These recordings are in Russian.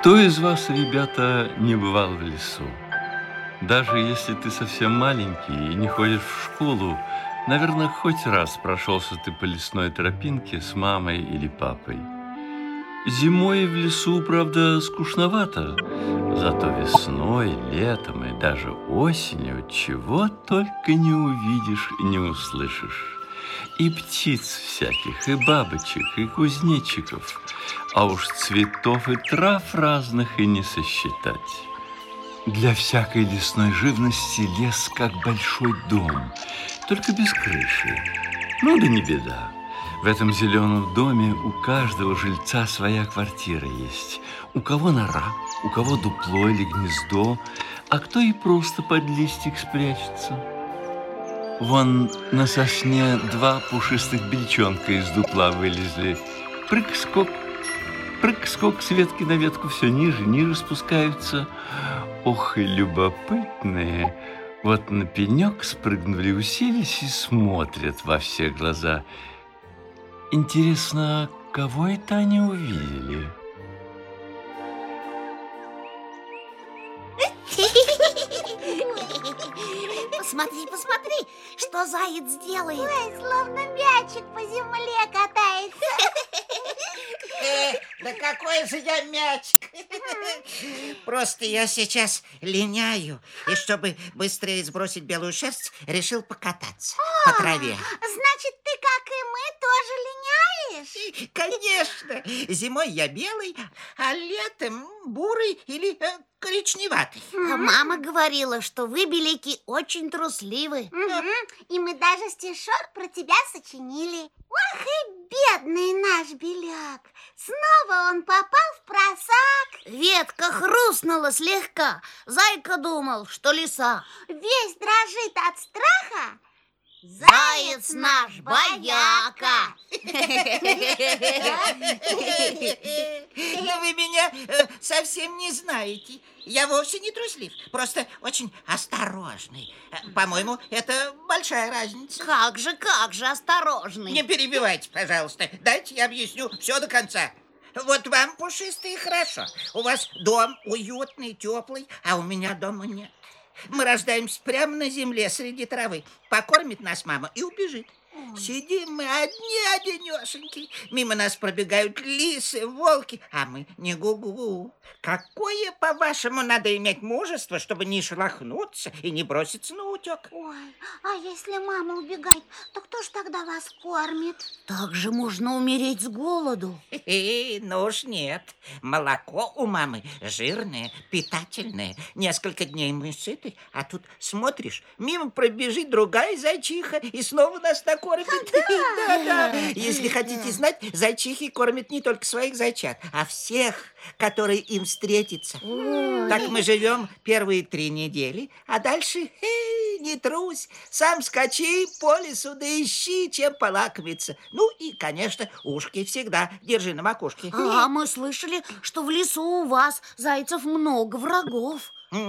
Кто из вас, ребята, не бывал в лесу? Даже если ты совсем маленький и не ходишь в школу, наверное, хоть раз прошелся ты по лесной тропинке с мамой или папой. Зимой в лесу, правда, скучновато, зато весной, летом и даже осенью чего только не увидишь и не услышишь. И птиц всяких, и бабочек, и кузнечиков, а уж цветов и трав разных и не сосчитать. Для всякой лесной живности лес как большой дом, только без крыши. Ну да не беда. В этом зеленом доме у каждого жильца своя квартира есть. У кого нора, у кого дупло или гнездо, а кто и просто под листик спрячется. Вон на сосне два пушистых бельчонка из дупла вылезли. Прыг-скок, прыг-скок, с ветки на ветку все ниже, ниже спускаются. Ох, и любопытные. Вот на пенек спрыгнули, уселись и смотрят во все глаза. Интересно, кого это они увидели? Посмотри, посмотри, что заяц делает. Ой, словно мячик по земле катается. Да какой же я мячик! Просто я сейчас линяю. И чтобы быстрее сбросить белую шерсть, решил покататься по траве. Значит, ты, как и мы, тоже линяешь? Конечно! Зимой я белый, а летом бурый или коричневатый. Мама говорила, что вы, беляки, очень трусливы. И мы даже стишок про тебя сочинили. Ох и бедный наш беляк. Снова он попал в просак. Ветка хрустнула слегка. Зайка думал, что лиса. Весь дрожит от страха. Заяц наш бояка. Но вы меня совсем не знаете. Я вовсе не труслив, просто очень осторожный. По-моему, это большая разница. Как же осторожный. Не перебивайте, пожалуйста. Дайте я объясню все до конца. Вот вам, пушистые, хорошо. У вас дом уютный, теплый, а у меня дома нет. Мы рождаемся прямо на земле среди травы. Покормит нас мама и убежит. Сидим мы одни-одинешеньки. Мимо нас пробегают лисы, волки, а мы не гу-гу-гу. Какое, по-вашему, надо иметь мужество, чтобы не шелохнуться и не броситься на утек? Ой, а если мама убегает, то кто ж тогда вас кормит? Так же можно умереть с голоду. Ну уж нет. Молоко у мамы жирное, питательное. Несколько дней мы сыты, а тут смотришь, мимо пробежит другая зайчиха и снова нас накормит. Да. Если хотите знать, зайчихи кормят не только своих зайчат, а всех, которые им встретятся. Так мы живем первые 3 недели, а дальше не трусь, сам скачи по лесу, да ищи, чем полакомиться. Ну и, конечно, ушки всегда держи на макушке. А мы слышали, что в лесу у вас зайцев много врагов.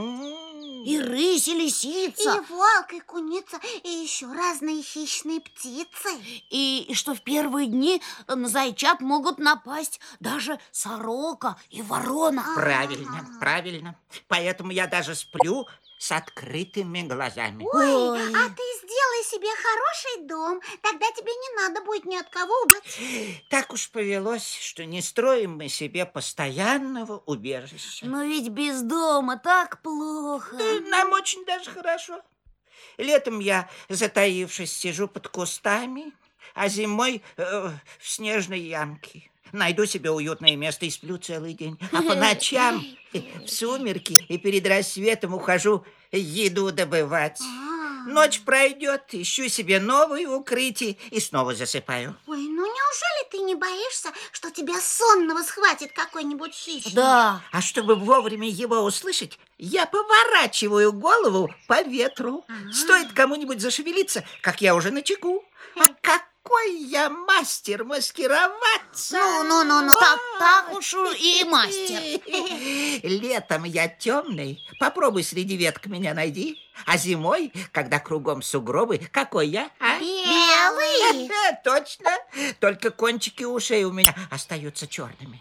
И рысь, и лисица. И волк, и куница, и еще разные хищные птицы. И что в первые дни на зайчат могут напасть даже сорока и ворона. Правильно. Поэтому я даже сплю с открытыми глазами. Ой, а ты сделай себе хороший дом, тогда тебе не надо будет ни от кого убегать. Так уж повелось, что не строим мы себе постоянного убежища. Но ведь без дома так плохо. Нам очень даже хорошо. Летом я, затаившись, сижу под кустами, а зимой в снежной ямке. Найду себе уютное место и сплю целый день. А по ночам в сумерки и перед рассветом ухожу еду добывать. Ночь пройдет, ищу себе новые укрытия и снова засыпаю. Ой, ну неужели ты не боишься, что тебя сонного схватит какой-нибудь хищник? Да. А чтобы вовремя его услышать, я поворачиваю голову по ветру. Стоит кому-нибудь зашевелиться, как я уже начеку. А какой я мастер маскироваться! Ну, так уж и мастер. Летом я темный, попробуй среди веток меня найди. А зимой, когда кругом сугробы, какой я? Белый. Точно, только кончики ушей у меня остаются черными.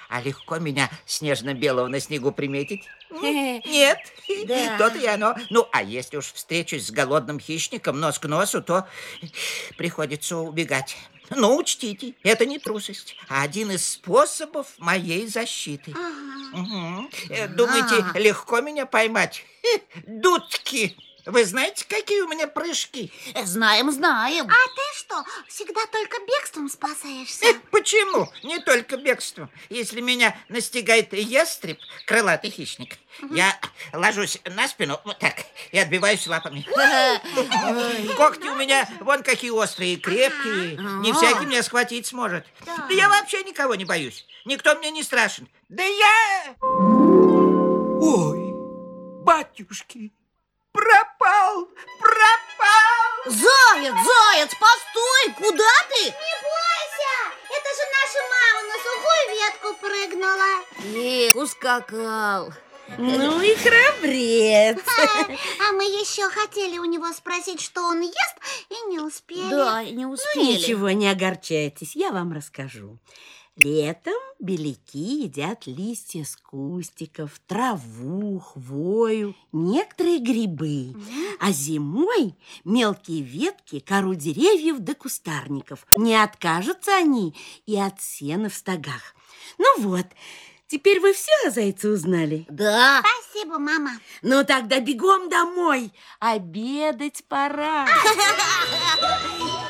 А легко меня снежно-белого на снегу приметить? Нет, Да. то-то и оно. Ну, а если уж встречусь с голодным хищником нос к носу, то приходится убегать. Но учтите, это не трусость, а один из способов моей защиты. Мгм. Думаете, легко меня поймать? Дудки! Вы знаете, какие у меня прыжки? Знаем, знаем. А ты что, всегда только бегством спасаешься? Почему? Не только бегством. Если меня настигает ястреб, крылатый хищник, я ложусь на спину вот так и отбиваюсь лапами. Когти у меня вон какие острые и крепкие. Не всякий меня схватить сможет. Да я вообще никого не боюсь. Никто мне не страшен. Да я... Ой, батюшки, пропал! Заяц, заяц, постой! Куда ты? Не бойся! Это же наша мама на сухую ветку прыгнула. Ускакал. Ну и храбрец. А мы еще хотели у него спросить, что он ест, и не успели. Да, не успели. Ничего, не огорчайтесь, я вам расскажу. Летом беляки едят листья с кустиков, траву, хвою, некоторые грибы. А зимой мелкие ветки, кору деревьев да кустарников. Не откажутся они и от сена в стогах. Ну вот, теперь вы все о зайце узнали? Да. Спасибо, мама. Ну тогда бегом домой, обедать пора.